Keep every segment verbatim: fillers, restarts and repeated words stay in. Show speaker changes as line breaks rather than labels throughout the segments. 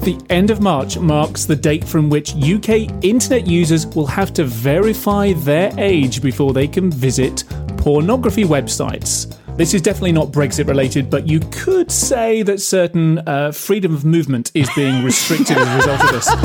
The end of March marks the date from which U K internet users will have to verify their age before they can visit pornography websites. This is definitely not Brexit related, but you could say that certain uh, freedom of movement is being restricted as a result of this.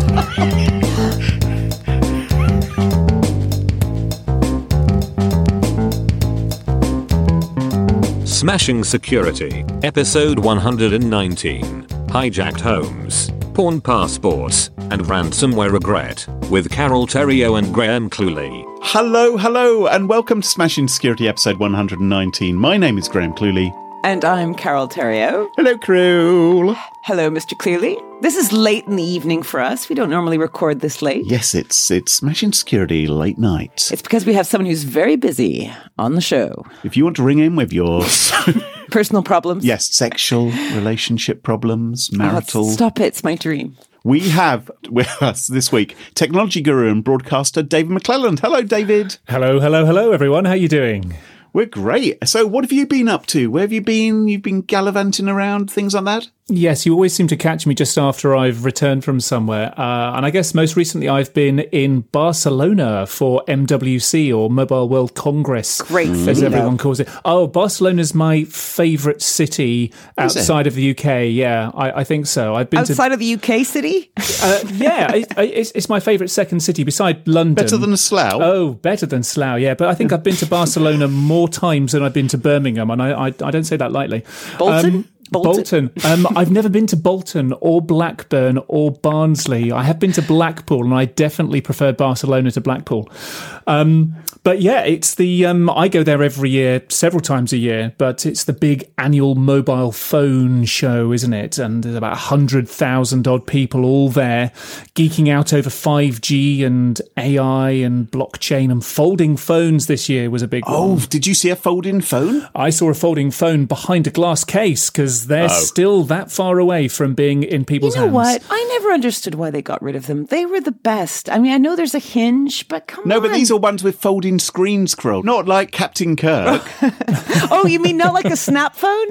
Smashing Security, episode one hundred nineteen. Hijacked homes, porn passports, and ransomware regret, with Carol Theriault and Graham Cluley.
Hello, hello, and welcome to Smashing Security episode one hundred nineteen. My name is Graham Cluley.
And I'm Carol Theriault.
Hello, Carol.
Hello, Mister Cluley. This is late in the evening for us. We don't normally record this late.
Yes, it's it's Smashing Security late night.
It's because we have someone who's very busy on the show.
If you want to ring in with your...
Personal problems?
Yes, sexual relationship problems, marital...
Oh, stop it, it's my dream.
We have with us this week technology guru and broadcaster David McClelland. Hello, David.
Hello, hello, hello, everyone. How are you doing?
We're great. So what have you been up to? Where have you been? You've been gallivanting around, things like that?
Yes, you always seem to catch me just after I've returned from somewhere. Uh, and I guess most recently I've been in Barcelona for M W C, or Mobile World Congress,
Great
as
city,
everyone
though.
calls it. Oh, Barcelona's my favourite city outside of the U K. Yeah, I, I think so. I've been
Outside
to,
of the U K city?
uh, yeah, it, it's, it's my favourite second city beside London.
Better than Slough?
Oh, better than Slough, yeah. But I think I've been to Barcelona more times than I've been to Birmingham, and I, I, I don't say that lightly.
Bolton?
Um,
Bolton.
Bolton. Um, I've never been to Bolton or Blackburn or Barnsley. I have been to Blackpool, and I definitely prefer Barcelona to Blackpool. Um, but yeah, it's the um, I go there every year, several times a year. But it's the big annual mobile phone show, isn't it? And there's about a hundred thousand odd people all there, geeking out over five G and A I and blockchain and folding phones. This year was a big
Oh,
one.
did you see a folding phone?
I saw a folding phone behind a glass case because they're
Oh.
still that far away from being in
You
people's
know
hands.
what? I never understood why they got rid of them. They were the best. I mean, I know there's a hinge, but come
No,
on.
but these are ones with folding screens, Crow. Not like Captain Kirk.
Oh, you mean not like a snap phone?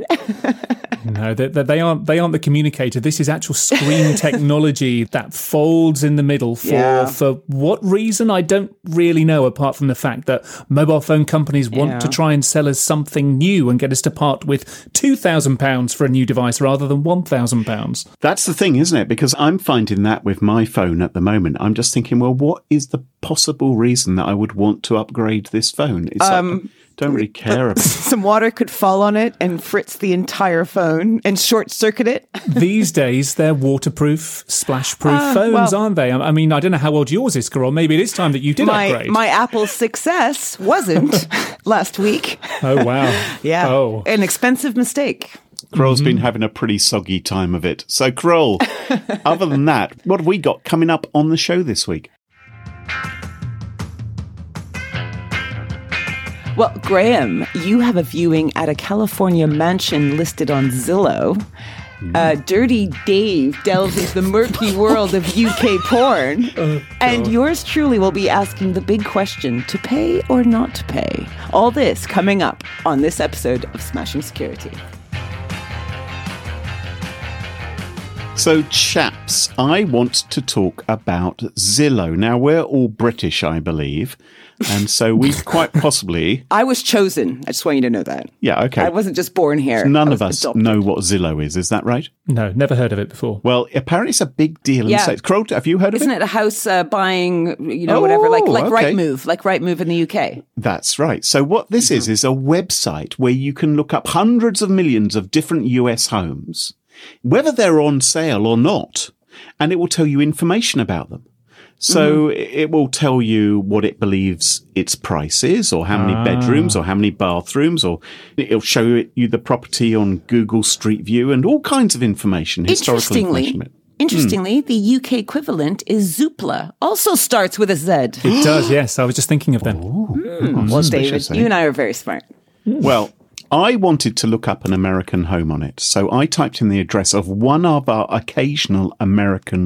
No, they, they they aren't. They aren't the communicator. This is actual screen technology that folds in the middle for
Yeah.
for what reason I don't really know. Apart from the fact that mobile phone companies want
Yeah.
to try and sell us something new and get us to part with two thousand pounds for a new device rather than one thousand pounds.
That's the thing, isn't it? Because I'm finding that with my phone at the moment. I'm just thinking, well, what is the possible reason that I would want to upgrade this phone? It's
Um,
like, I don't really care about
Some water could fall on it and fritz the entire phone and short circuit it.
These days, they're waterproof, splash-proof
Ah,
phones,
well-
aren't they? I mean, I don't know how old yours is, Carol. Maybe it is time that you did
My
upgrade.
my Apple success wasn't last week.
Oh wow!
Yeah.
Oh.
An expensive mistake.
Kroll's been having a pretty soggy time of it. So, Kroll, other than that, what have we got coming up on the show this week?
Well, Graham, you have a viewing at a California mansion listed on Zillow. Uh, Dirty Dave delves into the murky world of U K porn. And yours truly will be asking the big question, to pay or not to pay? All this coming up on this episode of Smashing Security.
So, chaps, I want to talk about Zillow. Now, we're all British, I believe. And so we quite possibly...
I was chosen. I just want you to know that.
Yeah, okay.
I wasn't just born here.
None
I
of
was
us
adopted.
know what Zillow is. Is that right?
No, never heard of it before.
Well, apparently it's a big deal in
Yeah.
the States. Kroll, have you heard of
Isn't
it?
it a house uh, buying, you know,
Oh,
whatever, like like
okay.
Rightmove, like Rightmove in the U K?
That's right. So what this
Mm-hmm.
is, is a website where you can look up hundreds of millions of different U S homes, whether they're on sale or not, and it will tell you information about them. So
Mm-hmm.
it will tell you what it believes its price is, or how many
Ah.
bedrooms, or how many bathrooms, or it'll show you the property on Google Street View and all kinds of information, historical
Interestingly,
information.
interestingly, the U K equivalent is Zoopla. Also starts with a Z.
It does, yes. I was just thinking of them.
Hmm. Well, David,
Suspicious, eh?
you and I are very smart.
Well, I wanted to look up an American home on it, so I typed in the address of one of our occasional American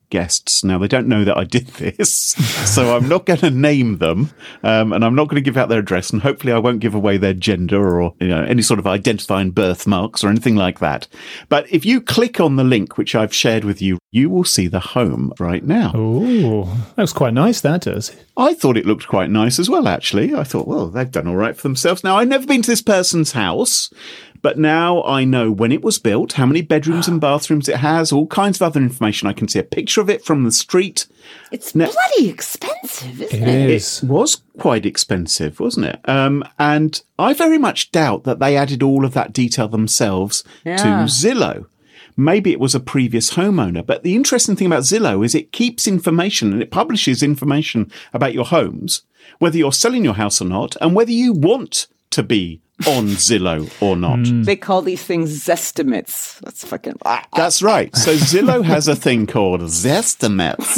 guests. Now, they don't know that I did this, so I'm not going to name them, um, and I'm not going to give out their address, and hopefully I won't give away their gender or you know any sort of identifying birthmarks or anything like that. But if you click on the link, which I've shared with you, you will see the home right now.
Oh, that was quite nice, that does.
I thought it looked quite nice as well, actually. I thought, well, they've done all right for themselves. Now, I've never been to this person's house, but now I know when it was built, how many bedrooms and bathrooms it has, all kinds of other information. I can see a picture of it from the street.
It's
now,
bloody expensive, isn't
it?
It
is.
It was quite expensive, wasn't it? Um, and I very much doubt that they added all of that detail themselves
Yeah.
to Zillow. Maybe it was a previous homeowner. But the interesting thing about Zillow is it keeps information and it publishes information about your homes, whether you're selling your house or not, and whether you want to be on Zillow or not.
They call these things Zestimates. That's fucking...
That's right. So Zillow has a thing called Zestimates.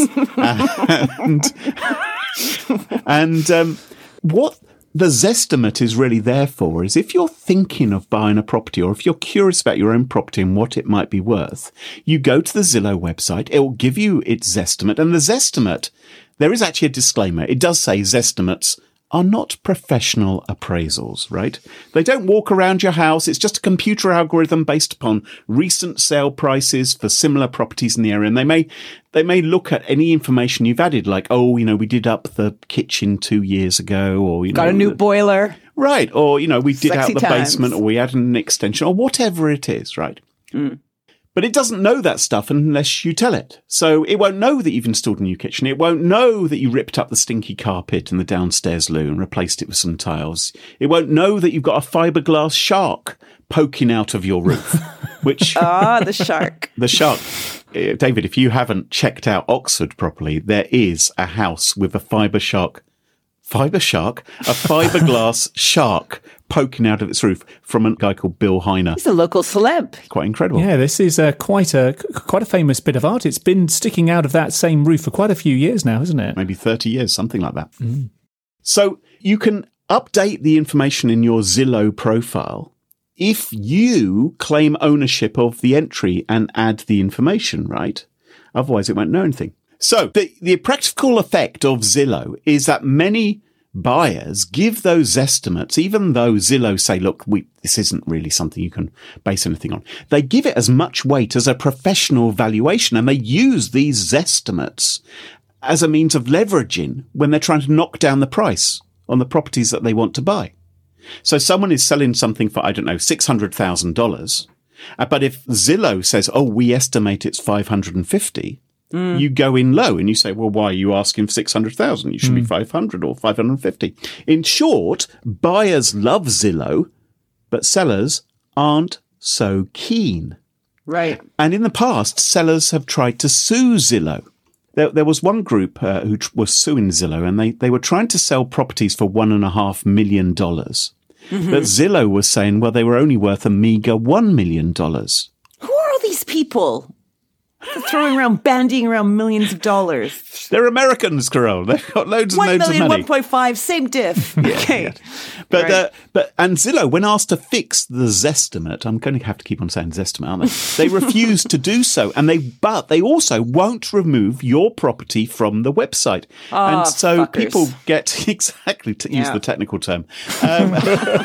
and and um, what the Zestimate is really there for is if you're thinking of buying a property or if you're curious about your own property and what it might be worth, you go to the Zillow website. It will give you its Zestimate. And the Zestimate, there is actually a disclaimer. It does say Zestimates are not professional appraisals, right? They don't walk around your house. It's just a computer algorithm based upon recent sale prices for similar properties in the area. And they may, they may look at any information you've added, like, oh, you know, we did up the kitchen two years ago, or, you know.
Got a new boiler.
Right. Or, you know, we did
Sexy
out the
times.
basement, or we added an extension, or whatever it is, right?
Mm.
But it doesn't know that stuff unless you tell it. So it won't know that you've installed a new kitchen. It won't know that you ripped up the stinky carpet in the downstairs loo and replaced it with some tiles. It won't know that you've got a fiberglass shark poking out of your roof, which...
Ah, the shark.
The shark. Uh, David, if you haven't checked out Oxford properly, there is a house with a fiber shark... Fiber shark? A fiberglass shark poking out of its roof from a guy called Bill Heiner.
He's a local celeb.
Quite incredible.
Yeah, this is uh, quite a quite a famous bit of art. It's been sticking out of that same roof for quite a few years now, hasn't it?
Maybe thirty years, something like that. Mm. So you can update the information in your Zillow profile if you claim ownership of the entry and add the information, right? Otherwise, it won't know anything. So the, the practical effect of Zillow is that many buyers give those estimates, even though Zillow say, look, we, this isn't really something you can base anything on. They give it as much weight as a professional valuation, and they use these estimates as a means of leveraging when they're trying to knock down the price on the properties that they want to buy. So someone is selling something for, I don't know, six hundred thousand dollars. But if Zillow says, oh, we estimate it's five hundred fifty, Mm. you go in low and you say, well, why are you asking for six hundred thousand? You should mm. be five hundred or five hundred fifty. In short, buyers love Zillow, but sellers aren't so keen.
Right.
And in the past, sellers have tried to sue Zillow. There, there was one group uh, who tr- was suing Zillow, and they, they were trying to sell properties for one and a half million dollars. Mm-hmm. But Zillow was saying, well, they were only worth a meager one million dollars.
Who are all these people? They're throwing around, bandying around millions of dollars.
They're Americans, Carol. They've got loads and
One
loads
million,
of money.
one point five, same diff.
Yeah,
okay.
yeah. But,
Right.
uh, but, and Zillow, when asked to fix the Zestimate, I'm going to have to keep on saying Zestimate, aren't they? They refuse to do so. And they, but they also won't remove your property from the website.
Oh,
and so
fuckers.
people get, exactly, to use
Yeah.
the technical term. Um,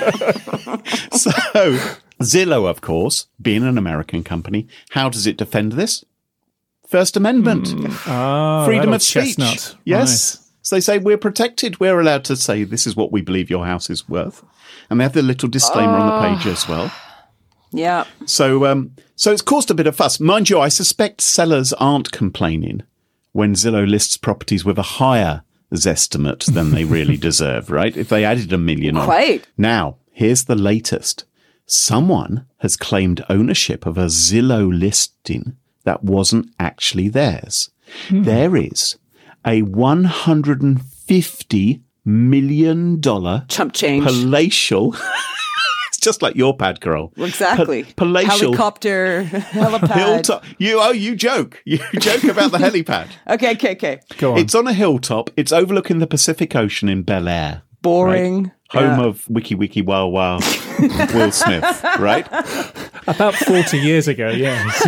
so Zillow, of course, being an American company, how does it defend this? First Amendment.
Mm. Oh,
Freedom
that
of speech.
chestnut.
Yes.
Nice.
So they say we're protected. We're allowed to say this is what we believe your house is worth. And they have the little disclaimer oh. on the page as well.
Yeah.
So um, so it's caused a bit of fuss. Mind you, I suspect sellers aren't complaining when Zillow lists properties with a higher Zestimate than they really deserve, right? If they added a million on.
Quite.
Now, here's the latest. Someone has claimed ownership of a Zillow listing that wasn't actually theirs. Hmm. There is a one hundred fifty million dollars
chump change
palatial. It's just like your pad, Carol.
Exactly.
Pa- palatial
helicopter, helipad.
Hilltop. You oh, you joke. You joke about the helipad.
Okay, okay, okay.
Go on.
It's on a hilltop. It's overlooking the Pacific Ocean in Bel Air.
Boring.
Right? Home
Yeah.
of Wiki Wiki Wow Wow Will Smith, right?
About forty years ago, yes.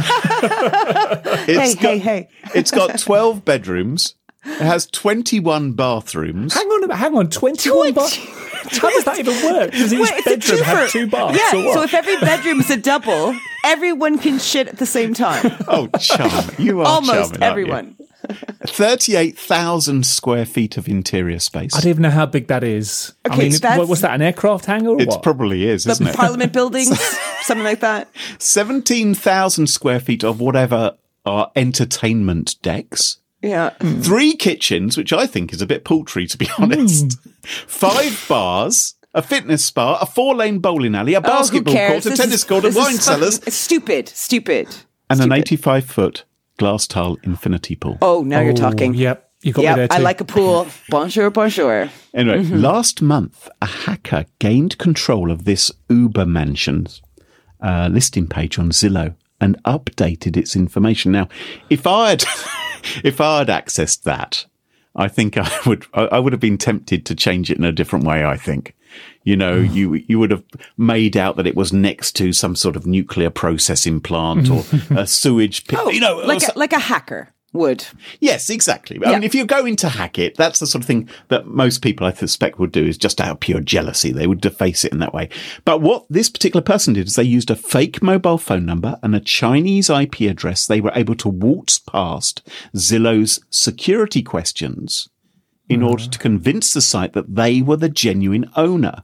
It's
hey,
got,
hey, hey.
It's got twelve bedrooms. It has twenty-one bathrooms.
Hang on, a minute, hang on, twenty-one baths? How does that even work? Does each
Wait, it's a
bedroom have
twofer.
two baths
Yeah,
or what?
so if every bedroom is a double, everyone can shit at the same time.
Oh, charming. You are
Almost
charming, aren't you?
everyone.
thirty-eight thousand square feet of interior space.
I don't even know how big that is. I
Okay,
mean,
so that's-
what, what's that, an aircraft hangar or
It
what?
probably is, isn't
The
it?
Parliament buildings, something like that.
seventeen thousand square feet of whatever are entertainment decks.
Yeah.
Three kitchens, which I think is a bit paltry, to be honest. Five bars, a fitness spa, a four-lane bowling alley, a basketball
oh, who cares?
court, a
This
tennis
is-
court, a
this is
wine
fucking-
cellars,
It's stupid. Stupid.
and an
Stupid.
eighty-five foot glass tile infinity pool.
Oh, now you're talking.
Yep, you got me there
Yep,
too.
I like a pool. Bonjour, bonjour.
Anyway,
Mm-hmm.
last month, a hacker gained control of this Uber Mansions uh, listing page on Zillow and updated its information. Now, if I'd if I'd accessed that, I think I would I I would have been tempted to change it in a different way. I think, you know, you you would have made out that it was next to some sort of nuclear processing plant or a sewage pit.
Oh,
you know,
like
or
a, like a hacker would.
Yes, exactly. I
Yeah.
mean, if you're going to hack it, that's the sort of thing that most people, I suspect, would do is just out of pure jealousy. They would deface it in that way. But what this particular person did is they used a fake mobile phone number and a Chinese I P address. They were able to waltz past Zillow's security questions in order to convince the site that they were the genuine owner.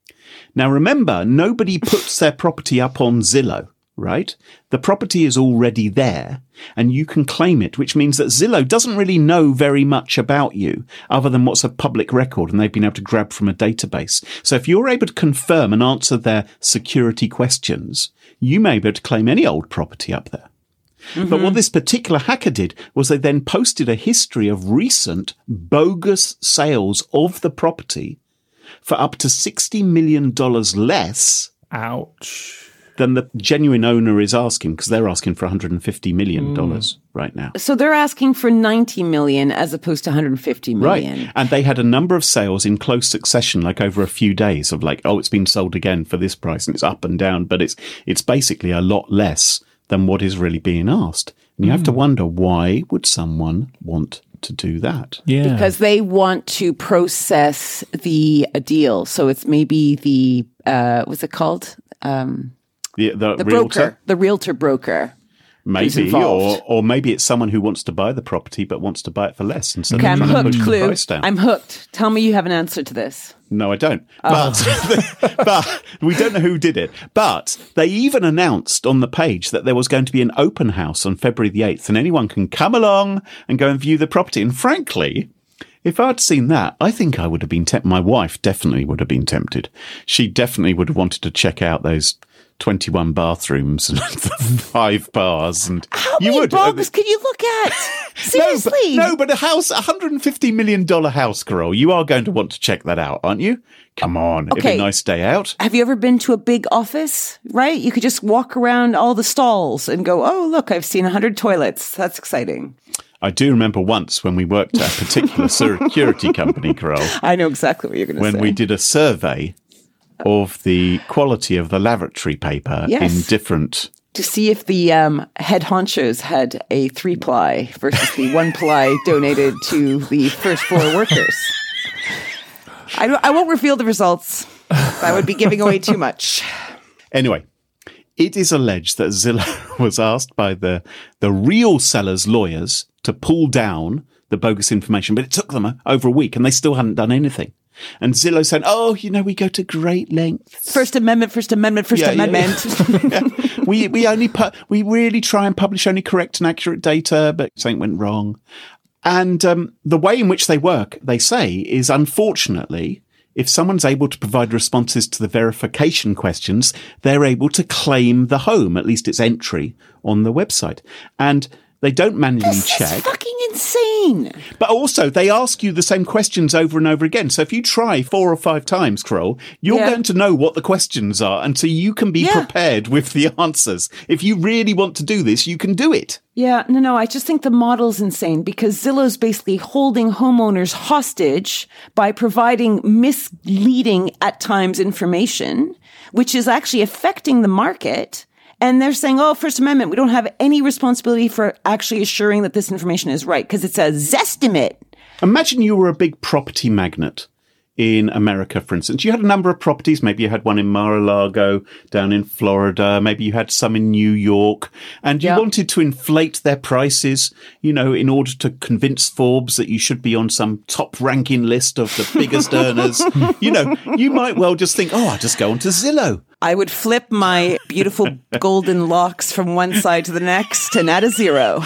Now, remember, nobody puts their property up on Zillow. Right? The property is already there and you can claim it, which means that Zillow doesn't really know very much about you other than what's a public record and they've been able to grab from a database. So if you're able to confirm and answer their security questions, you may be able to claim any old property up there. Mm-hmm. But what this particular hacker did was they then posted a history of recent bogus sales of the property for up to sixty million dollars less
Ouch.
than the genuine owner is asking, because they're asking for one hundred fifty million dollars mm. right now.
So they're asking for ninety million as opposed to one hundred fifty million.
Right. And they had a number of sales in close succession, like over a few days of like, oh, it's been sold again for this price and it's up and down, but it's it's basically a lot less than what is really being asked. And you mm. have to wonder, why would someone want to do that?
Yeah.
Because they want to process the uh, deal. So it's maybe the, uh, what's it called? Um,
The, the,
the
realtor?
broker, the realtor broker.
Maybe, or or maybe it's someone who wants to buy the property but wants to buy it for less. And so
Okay,
they're
I'm
trying to
hooked,
push the
Clue.
price down.
I'm hooked. Tell me you have an answer to this.
No, I don't.
Oh.
But, but we don't know who did it. But they even announced on the page that there was going to be an open house on February the eighth and anyone can come along and go and view the property. And frankly, if I'd seen that, I think I would have been tempted. My wife definitely would have been tempted. She definitely would have wanted to check out those twenty-one bathrooms and five bars. And
How
you
many
would.
bogs can you look at? Seriously?
No, but, no, but a house, a one hundred fifty million dollars house, girl. You are going to want to check that out, aren't you? Come on. It'd be
Okay.
a nice day out.
Have you ever been to a big office, right? You could just walk around all the stalls and go, oh, look, I've seen one hundred toilets. That's exciting.
I do remember once when we worked at a particular security company, Carol,
I know exactly what you're going to say.
when we did a survey of the quality of the lavatory paper
Yes.
in different...
to see if the um, head honchos had a three ply versus the one ply donated to the first floor workers. I, don't- I won't reveal the results. That would be giving away too much.
Anyway, it is alleged that Zillow was asked by the, the real seller's lawyers to pull down the bogus information, but it took them over a week and they still hadn't done anything. And Zillow said, oh, you know, we go to great lengths.
First Amendment, First Amendment, First
Yeah, yeah,
Amendment.
yeah. We we only pu- we really try and publish only correct and accurate data, but something went wrong. And um, the way in which they work, they say, is unfortunately, if someone's able to provide responses to the verification questions, they're able to claim the home, at least its entry on the website. And they don't manually
This
check.
is fucking insane.
But also, they ask you the same questions over and over again. So if you try four or five times, Carole, you're
Yeah.
going to know what the questions are, and so you can be
Yeah.
prepared with the answers. If you really want to do this, you can do it.
Yeah, no, no, I just think the model's insane because Zillow's basically holding homeowners hostage by providing misleading at times information, which is actually affecting the market. And they're saying, oh, First Amendment, we don't have any responsibility for actually assuring that this information is right because it's a zestimate.
Imagine you were a big property magnate in America, for instance. You had a number of properties. Maybe you had one in Mar-a-Lago down in Florida. Maybe you had some in New York. And you
Yep.
wanted to inflate their prices, you know, in order to convince Forbes that you should be on some top ranking list of the biggest earners. You know, you might well just think, oh, I'll just go onto Zillow.
I would flip my beautiful golden locks from one side to the next and add a zero.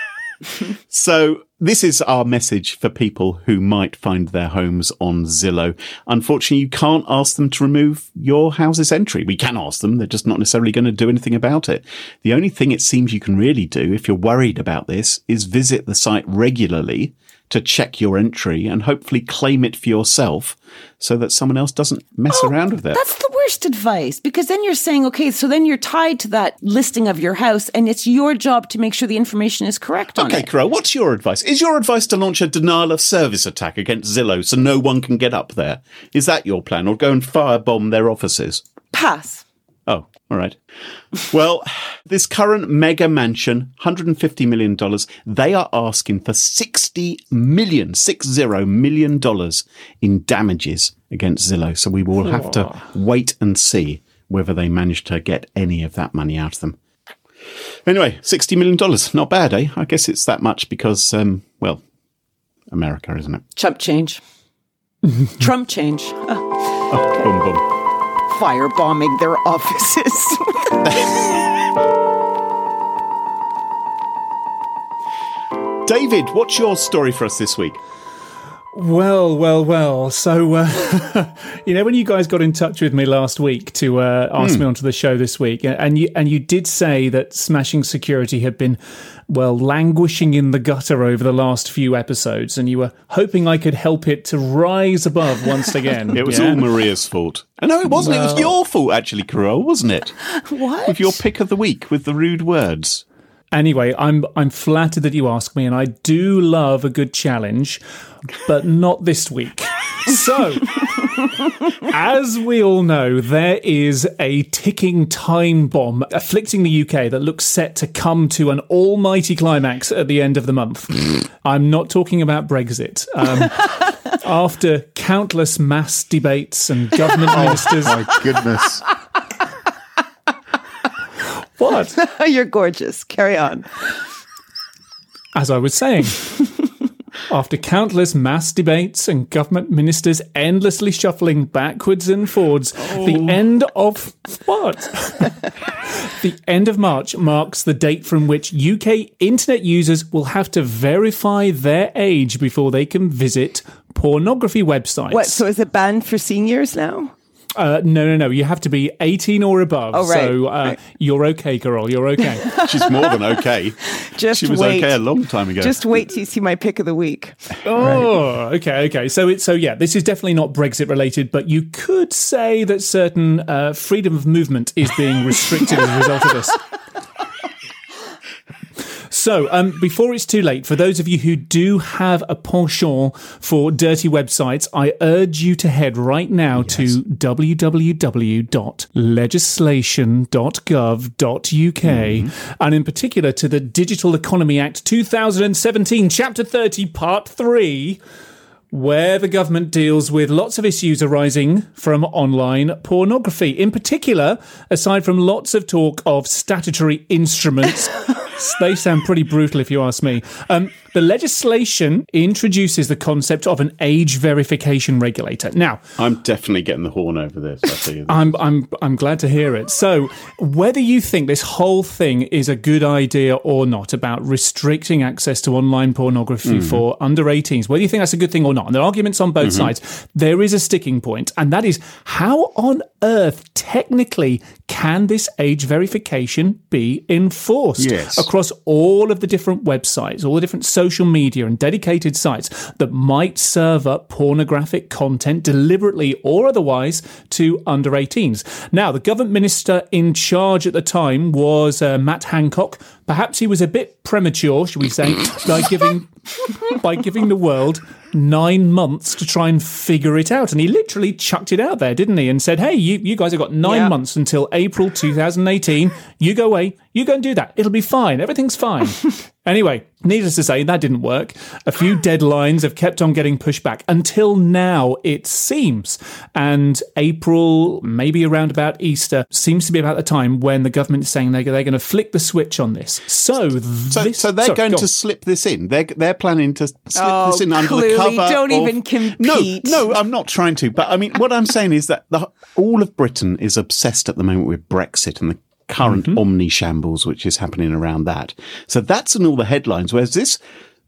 So this is our message for people who might find their homes on Zillow. Unfortunately, you can't ask them to remove your house's entry. We can ask them. They're just not necessarily going to do anything about it. The only thing it seems you can really do if you're worried about this is visit the site regularly to check your entry and hopefully claim it for yourself so that someone else doesn't mess
Oh,
around with it.
That's the worst advice because then you're saying, okay, so then you're tied to that listing of your house and it's your job to make sure the information is correct on
Okay,
it.
Carole, what's your advice? Is your advice to launch a denial of service attack against Zillow so no one can get up there? Is that your plan? Or go and firebomb their offices?
Pass.
Oh, all right. Well, this current mega mansion, one hundred fifty million dollars, they are asking for sixty million, six zero million dollars in damages against Zillow. So we will have to wait and see whether they manage to get any of that money out of them. Anyway, sixty million dollars. Not bad, eh? I guess it's that much because, um, well, America, isn't it?
Chump change. Trump change. Uh,
Oh, boom, boom.
firebombing their offices.
David, what's your story for us this week?
Well, well, well. So, uh, you know, when you guys got in touch with me last week to uh, ask
Mm.
me onto the show this week, and you and you did say that Smashing Security had been, well, languishing in the gutter over the last few episodes, and you were hoping I could help it to rise above once again.
It was
yeah?
all Maria's fault. No, it wasn't. It was your fault, actually, Carole, wasn't it?
What?
With your pick of the week, with the rude words.
Anyway, I'm I'm flattered that you asked me, and I do love a good challenge, but not this week. So, as we all know, there is a ticking time bomb afflicting the U K that looks set to come to an almighty climax at the end of the month. I'm not talking about Brexit. Um, after countless mass debates and government ministers...
My goodness.
What?
You're gorgeous. Carry on.
As I was saying, after countless mass debates and government ministers endlessly shuffling backwards and forwards, the end of what? The end of March marks the date from which U K internet users will have to verify their age before they can visit pornography websites.
What? So is it banned for seniors now?
Uh, no, no, no. You have to be eighteen or above.
Oh, right,
So uh,
right.
you're okay, Carole. You're okay.
She's more than okay.
Just
She was
wait.
okay a long time ago.
Just wait till you see my pick of the week.
Oh, okay, okay. So it's so yeah, this is definitely not Brexit related, but you could say that certain uh, freedom of movement is being restricted as a result of this. So, um, before it's too late, for those of you who do have a penchant for dirty websites, I urge you to head right now yes. to w w w dot legislation dot gov dot u k mm-hmm. and in particular to the Digital Economy Act two thousand seventeen, Chapter thirty, Part three, where the government deals with lots of issues arising from online pornography. In particular, aside from lots of talk of statutory instruments, they sound pretty brutal if you ask me. Um, the legislation introduces the concept of an age verification regulator. Now,
I'm definitely getting the horn over this. I'll tell you this.
I'm I'm I'm glad to hear it. So, whether you think this whole thing is a good idea or not about restricting access to online pornography mm. for under eighteens, whether you think that's a good thing or not, and there are arguments on both mm-hmm. sides, there is a sticking point, and that is how on earth technically can this age verification be enforced
yes.
across all of the different websites, all the different social social media and dedicated sites that might serve up pornographic content deliberately or otherwise to under eighteens. Now, the government minister in charge at the time was uh, Matt Hancock. Perhaps he was a bit premature, shall we say, by giving by giving the world nine months to try and figure it out. And he literally chucked it out there, didn't he? And said, hey, you, you guys have got nine yeah. months until April two thousand eighteen. You go away. You go and do that. It'll be fine. Everything's fine. Anyway, needless to say, that didn't work. A few deadlines have kept on getting pushed back until now, it seems. And April, maybe around about Easter, seems to be about the time when the government is saying they're, they're going to flick the switch on this. So,
so,
this,
so they're
sorry,
going
go
to
on.
slip this in. They're they're planning to slip
oh,
this in under
clearly,
the cover.
Don't
of,
even compete.
No, no, I'm not trying to. But I mean, what I'm saying is that the, all of Britain is obsessed at the moment with Brexit and the current mm-hmm. omni shambles which is happening around that. So that's in all the headlines. Whereas this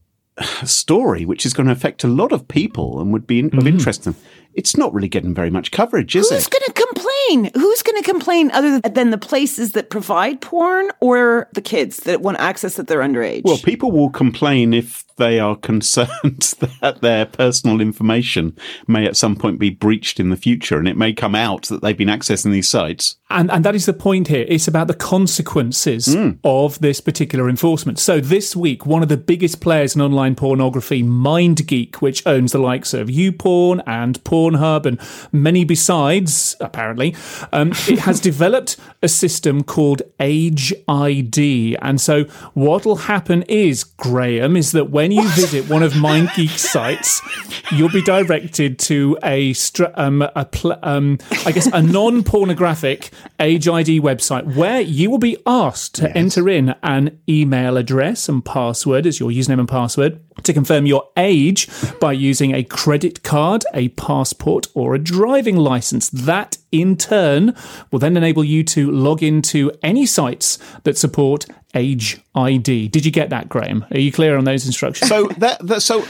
story, which is going to affect a lot of people and would be in, mm-hmm. of interest to them, it's not really getting very much coverage, is
Who's
it?
Who's going to complain? Who's going to complain other than the places that provide porn or the kids that want access at their underage?
Well, people will complain if they are concerned that their personal information may at some point be breached in the future, and it may come out that they've been accessing these sites.
And and that is the point here. It's about the consequences mm. of this particular enforcement. So this week, one of the biggest players in online pornography, MindGeek, which owns the likes of YouPorn and Pornhub and many besides, apparently, um, it has developed a system called Age I D. And so what will happen is, Graham, is that when you visit one of MindGeek's sites, you'll be directed to a, um, a pl- um, I guess, a non-pornographic Age I D website where you will be asked to yes. enter in an email address and password as your username and password to confirm your age by using a credit card, a passport, or a driving license. That, in turn, will then enable you to log into any sites that support Age I D. Did you get that, Graham? Are you clear on those instructions?
So that, that so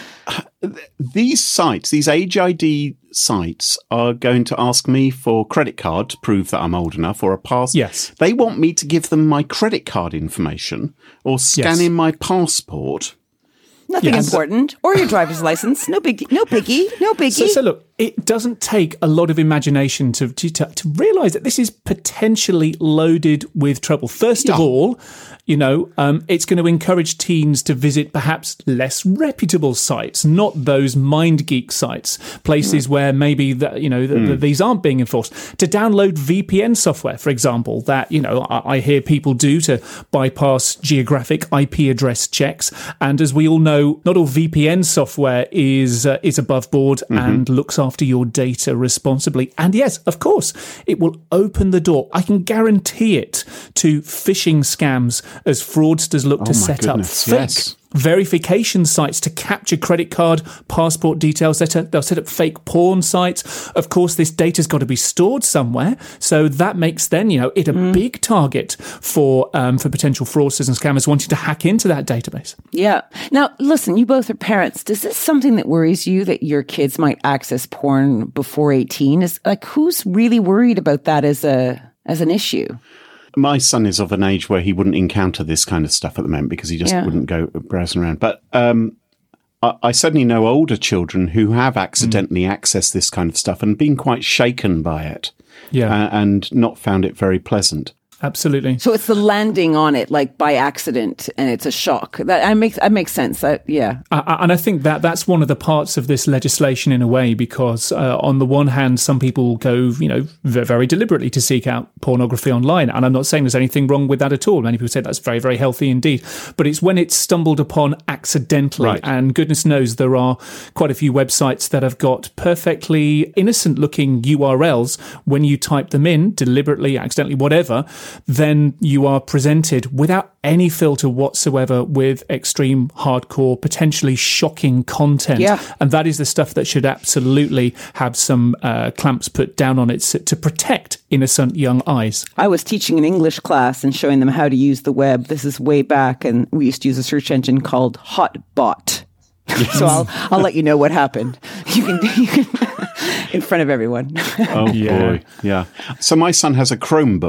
these sites, these Age I D sites, are going to ask me for credit card to prove that I'm old enough, or a pass.
Yes.
They want me to give them my credit card information or scan
yes.
in my passport.
Nothing yes. important. Or your driver's license. No biggie. No biggie. No biggie.
So, so look, it doesn't take a lot of imagination to to, to realise that this is potentially loaded with trouble. First yeah. of all, you know, um, it's going to encourage teens to visit perhaps less reputable sites, not those MindGeek sites, places mm. where maybe the, you know the, mm. the, these aren't being enforced. To download V P N software, for example, that you know I, I hear people do to bypass geographic I P address checks, and as we all know, not all V P N software is uh, is above board mm-hmm. and looks after your data responsibly. And yes, of course, it will open the door. I can guarantee it to phishing scams as fraudsters look
oh
to set
goodness,
up fake
yes.
verification sites to capture credit card, passport details. They'll set up fake porn sites. Of course, this data's got to be stored somewhere. So that makes then, you know, it a mm. big target for um, for potential fraudsters and scammers wanting to hack into that database.
Yeah. Now, listen, you both are parents. Is this something that worries you, that your kids might access porn before eighteen? Is like, who's really worried about that as a as an issue?
My son is of an age where he wouldn't encounter this kind of stuff at the moment because he just yeah. wouldn't go browsing around. But um, I, I certainly know older children who have accidentally mm. accessed this kind of stuff and been quite shaken by it
yeah.
uh, and not found it very pleasant.
Absolutely.
So it's the landing on it, like by accident, and it's a shock. That I makes that makes sense. That, yeah,
uh, and I think that that's one of the parts of this legislation in a way, because uh, on the one hand, some people go, you know, very deliberately to seek out pornography online, and I'm not saying there's anything wrong with that at all. Many people say that's very, very healthy indeed. But it's when it's stumbled upon accidentally,
right.
and goodness knows there are quite a few websites that have got perfectly innocent-looking U R Ls. When you type them in deliberately, accidentally, whatever, then you are presented without any filter whatsoever with extreme, hardcore, potentially shocking content.
Yeah.
And that is the stuff that should absolutely have some uh, clamps put down on it to protect innocent young eyes.
I was teaching an English class and showing them how to use the web. This is way back, and we used to use a search engine called Hotbot. Yes. So I'll I'll let you know what happened. You can, you can in front of everyone.
Oh
yeah.
boy, yeah. So my son has a Chromebook.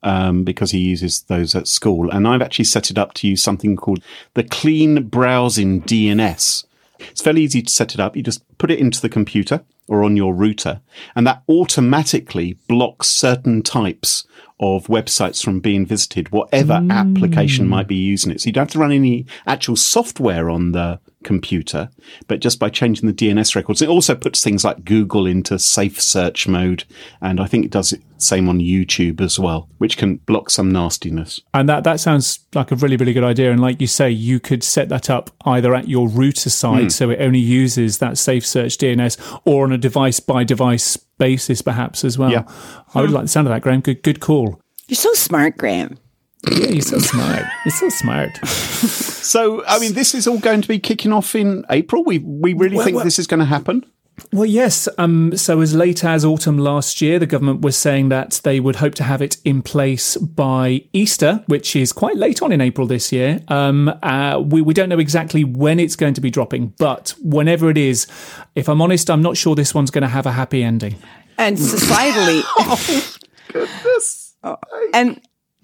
um, because he uses those at school. And I've actually set it up to use something called the Clean Browsing D N S. It's fairly easy to set it up. You just put it into the computer or on your router, and that automatically blocks certain types of websites from being visited, whatever mm. application might be using it. So you don't have to run any actual software on the computer, but just by changing the D N S records. It also puts things like Google into safe search mode, and I think it does it same on YouTube as well, which can block some nastiness.
And that, that sounds like a really, really good idea. And like you say, you could set that up either at your router side, mm. so it only uses that safe search D N S, or on a device-by-device basis perhaps as well.
Yeah.
I would like the sound of that, Graham. Good, good call.
You're so smart, Graham.
Yeah, you're so smart. You're so smart.
So, I mean, this is all going to be kicking off in April. We we really
well,
think
well,
this is going to happen.
Well, yes. Um, so as late as autumn last year, the government was saying that they would hope to have it in place by Easter, which is quite late on in April this year. Um, uh, we, we don't know exactly when it's going to be dropping, but whenever it is, if I'm honest, I'm not sure this one's going to have a happy ending.
And societally...
oh, goodness.
Oh, and...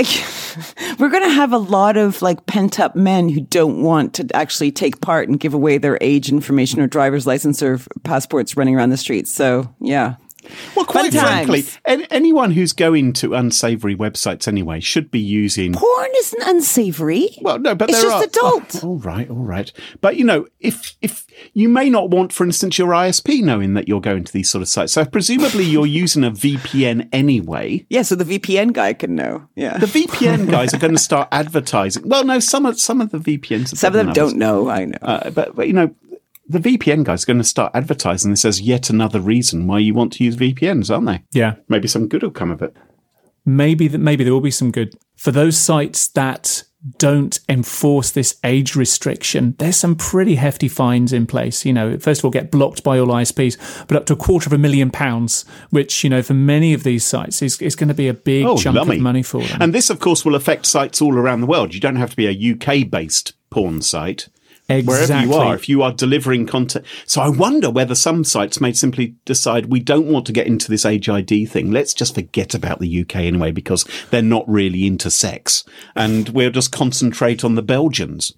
we're going to have a lot of like pent up men who don't want to actually take part and give away their age information or driver's license or passports running around the streets. So, yeah.
Well, quite frankly, any, anyone who's going to unsavory websites anyway should be using...
Porn isn't unsavory.
Well, no, but
it's
there
just
are...
adult.
Oh, all right, all right. But, you know, if if you may not want, for instance, your I S P knowing that you're going to these sort of sites. So presumably you're using a V P N anyway.
Yeah, so the V P N guy can know. Yeah.
The V P N guys are going to start advertising. Well, no, some of, some of the V P Ns...
Some of them don't know, I know.
Uh, but, but, you know... The V P N guys are going to start advertising this as yet another reason why you want to use V P Ns, aren't they?
Yeah.
Maybe some good will come of it.
Maybe that. Maybe there will be some good. For those sites that don't enforce this age restriction, there's some pretty hefty fines in place. You know, first of all, get blocked by all I S Ps, but up to a quarter of a million pounds, which, you know, for many of these sites is, is going to be a big oh, chunk lummy. of money for them.
And this, of course, will affect sites all around the world. You don't have to be a U K-based porn site.
Exactly.
Wherever you are, if you are delivering content. So I wonder whether some sites may simply decide we don't want to get into this age I D thing. Let's just forget about the U K anyway, because they're not really into sex. And we'll just concentrate on the Belgians.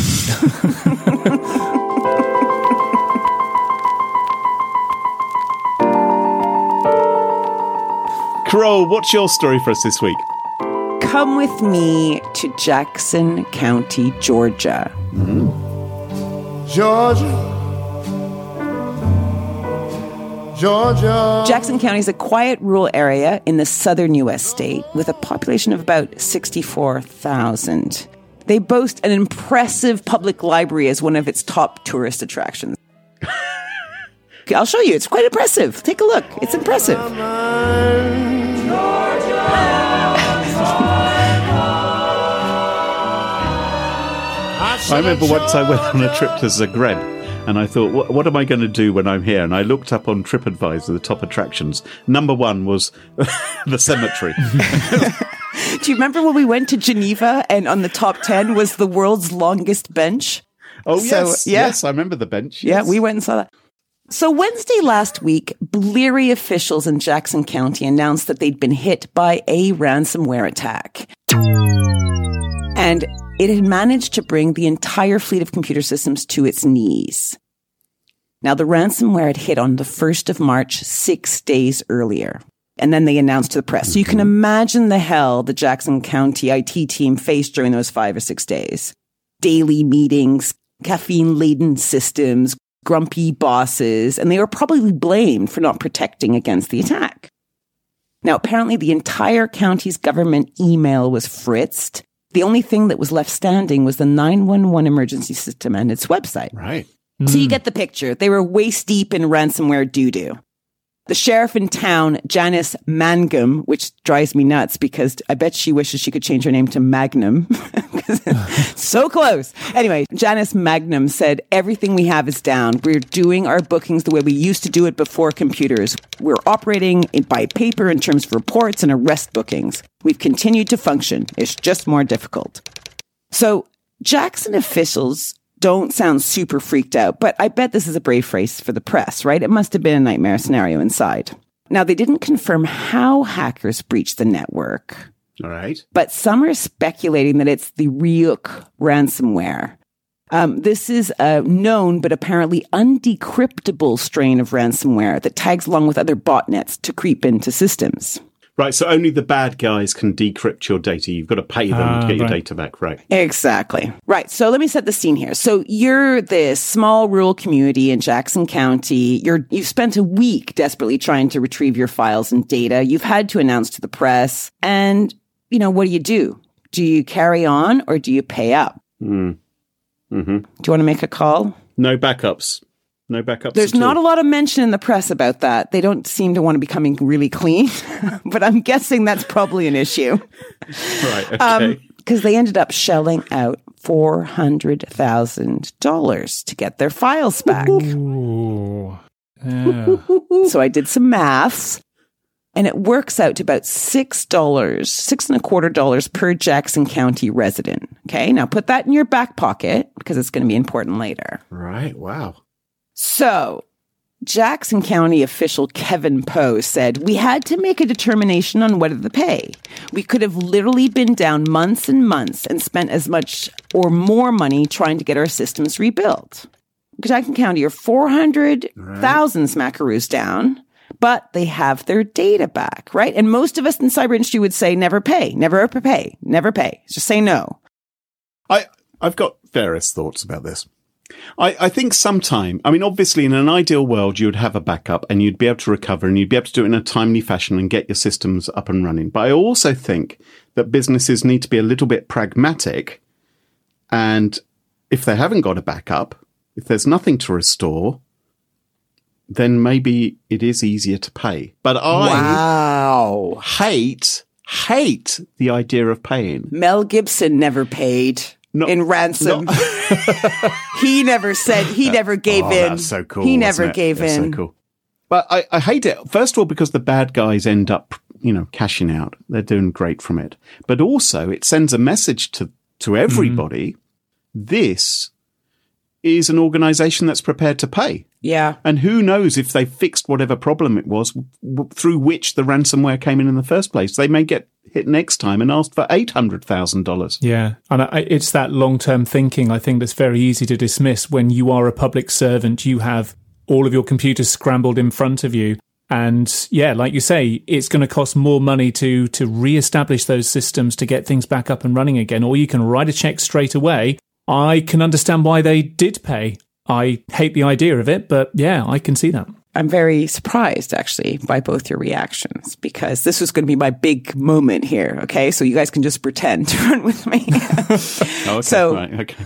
Carole, what's your story for us this week?
Come with me to Jackson County, Georgia.
Mm-hmm.
Georgia, Georgia.
Jackson County is a quiet rural area in the southern U S state with a population of about sixty-four thousand. They boast an impressive public library as one of its top tourist attractions. I'll show you. It's quite impressive. Take a look. It's impressive.
I remember once I went on a trip to Zagreb and I thought, what, what am I going to do when I'm here? And I looked up on TripAdvisor, the top attractions. Number one was the cemetery.
Do you remember when we went to Geneva and on the top ten was the world's longest bench?
Oh, so, yes. Yeah. Yes, I remember the bench. Yes.
Yeah, we went and saw that. So Wednesday last week, Bleary officials in Jackson County announced that they'd been hit by a ransomware attack. And it had managed to bring the entire fleet of computer systems to its knees. Now, the ransomware had hit on the first of March, six days earlier. And then they announced to the press. So you can imagine the hell the Jackson County I T team faced during those five or six days. Daily meetings, caffeine-laden systems, grumpy bosses, and they were probably blamed for not protecting against the attack. Now, apparently the entire county's government email was fritzed. The only thing that was left standing was the nine one one emergency system and its website.
Right.
So you get the picture. They were waist deep in ransomware doo-doo. The sheriff in town, Janice Mangum, which drives me nuts because I bet she wishes she could change her name to Magnum. So close. Anyway, Janice Magnum said, everything we have is down. We're doing our bookings the way we used to do it before computers. We're operating by paper in terms of reports and arrest bookings. We've continued to function. It's just more difficult. So Jackson officials don't sound super freaked out, but I bet this is a brave face for the press, right? It must have been a nightmare scenario inside. Now, they didn't confirm how hackers breached the network,
All right.
But some are speculating that it's the Ryuk ransomware. Um, this is a known but apparently undecryptable strain of ransomware that tags along with other botnets to creep into systems.
Right, so only the bad guys can decrypt your data. You've got to pay them
Ah,
to get your
right.
data back, right?
Exactly. Right. So let me set the scene here. So you're this small rural community in Jackson County. You're, you've spent a week desperately trying to retrieve your files and data. You've had to announce to the press. And, you know, what do you do? Do you carry on or do you pay up?
Mm. Mm-hmm.
Do you want to make a call?
No backups. No backups.
There's
at
not
all.
a lot of mention in the press about that. They don't seem to want to be coming really clean, but I'm guessing that's probably an issue.
Right, okay.
Because um, they ended up shelling out four hundred thousand dollars to get their files back.
Ooh. Yeah.
So I did some maths, and it works out to about six dollars, six and a quarter dollars per Jackson County resident. Okay, now put that in your back pocket because it's going to be important later.
Right, wow.
So, Jackson County official Kevin Poe said, we had to make a determination on whether to pay. We could have literally been down months and months and spent as much or more money trying to get our systems rebuilt. Jackson County are four hundred thousand smackaroos down, but they have their data back, right? And most of us in the cyber industry would say never pay, never pay, never pay. Just say no.
I, I've got various thoughts about this. I, I think sometime, I mean, obviously in an ideal world, you would have a backup and you'd be able to recover and you'd be able to do it in a timely fashion and get your systems up and running. But I also think that businesses need to be a little bit pragmatic. And if they haven't got a backup, if there's nothing to restore, then maybe it is easier to pay. But I
Wow.
hate, hate the idea of paying.
Mel Gibson never paid.
No,
in ransom.
no.
He never said, he never gave
Oh,
in.
that's so cool.
He
wasn't
never
it?
gave
That's
in.
So cool. But I, I hate it. First of all, because the bad guys end up, you know, cashing out. They're doing great from it. But also, it sends a message to, to everybody. Mm. This is an organization that's prepared to pay.
Yeah.
And who knows if they fixed whatever problem it was w- through which the ransomware came in in the first place. They may get hit next time and asked for eight hundred thousand dollars.
Yeah, and I, it's that long-term thinking, I think, that's very easy to dismiss. When you are a public servant, you have all of your computers scrambled in front of you. And yeah, like you say, it's going to cost more money to to re-establish those systems to get things back up and running again, or you can write a check straight away. I can understand why they did pay. I hate the idea of it, but yeah, I can see that.
I'm very surprised, actually, by both your reactions, because this was going to be my big moment here, okay? So you guys can just pretend to run with me.
Oh, okay.
So,
right, okay.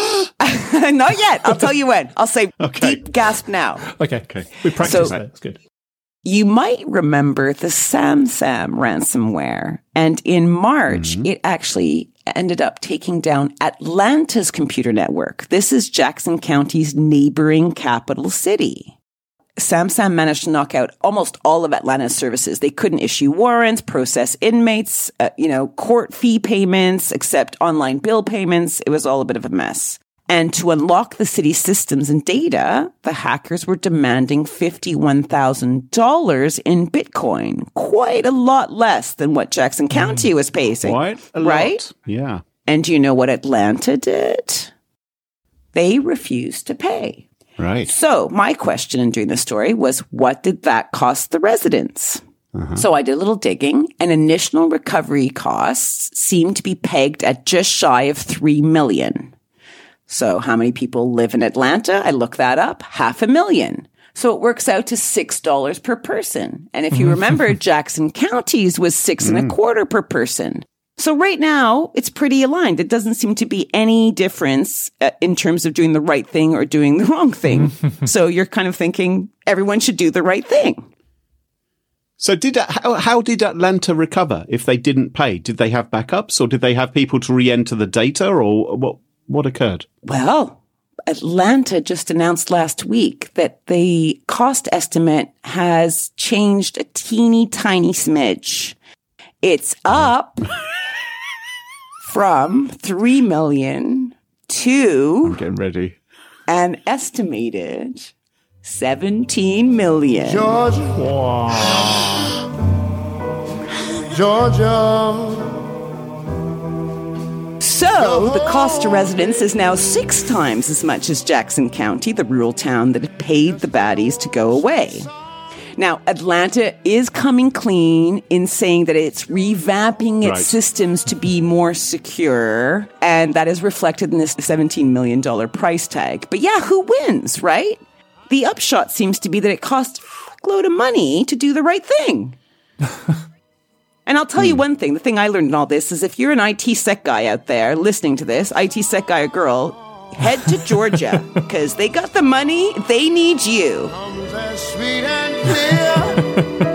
not yet. I'll tell you when. I'll say
Okay.
deep gasp now.
Okay,
Okay.
we practiced
So-
that. It's good.
You might remember the SamSam ransomware. And in March,
Mm-hmm.
it actually ended up taking down Atlanta's computer network. This is Jackson County's neighboring capital city. SamSam managed to knock out almost all of Atlanta's services. They couldn't issue warrants, process inmates, uh, you know, court fee payments, accept online bill payments. It was all a bit of a mess. And to unlock the city's systems and data, the hackers were demanding fifty-one thousand dollars in Bitcoin, quite a lot less than what Jackson County was paying.
Quite a lot.
Right?
Yeah.
And do you know what Atlanta did? They refused to pay.
Right.
So my question in doing this story was, what did that cost the residents?
Uh-huh.
So I did a little digging, and initial recovery costs seemed to be pegged at just shy of three million. So how many people live in Atlanta? I looked that up. Half a million. So it works out to six dollars per person. And if you remember, Jackson County's was six and a quarter per person. So right now, it's pretty aligned. It doesn't seem to be any difference uh, in terms of doing the right thing or doing the wrong thing. So you're kind of thinking everyone should do the right thing.
So did how, how did Atlanta recover if they didn't pay? Did they have backups or did they have people to re-enter the data or what, what occurred?
Well, Atlanta just announced last week that the cost estimate has changed a teeny tiny smidge. It's up from three million to
I'm getting ready.
an estimated seventeen million.
Georgia. Georgia.
So the cost to residents is now six times as much as Jackson County, the rural town that had paid the baddies to go away. Now, Atlanta is coming clean in saying that it's revamping its
Right.
systems to be more secure, and that is reflected in this seventeen million dollars price tag. But yeah, who wins, right? The upshot seems to be that it costs a fuckload of money to do the right thing. And I'll tell you one thing, the thing I learned in all this is if you're an I T sec guy out there listening to this, I T sec guy or girl, head to Georgia because they got the money, they need you.
Comes as sweet and clear